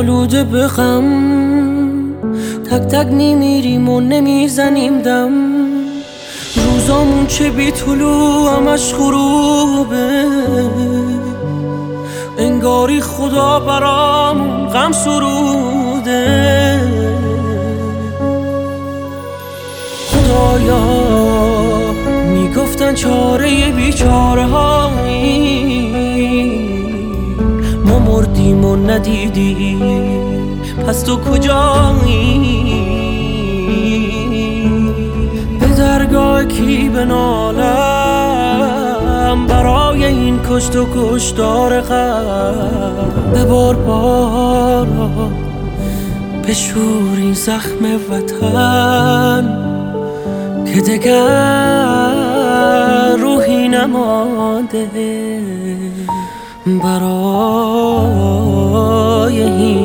آلوده به غم، تک تک میمیریم و نمیزنیم دم. روزامون چه بی طلوع همش غروبه، انگاری خدا برامون غم سروده. خدایا میگفتن چاره بیچاره هایی، ما مردیم و ندیدی، پس تو کجایی؟ به درگاه کی بنالم برای این کشت و کشتار غم؟ ببار بارا بشور این زخم وطن که دگر روحی نمانده برای این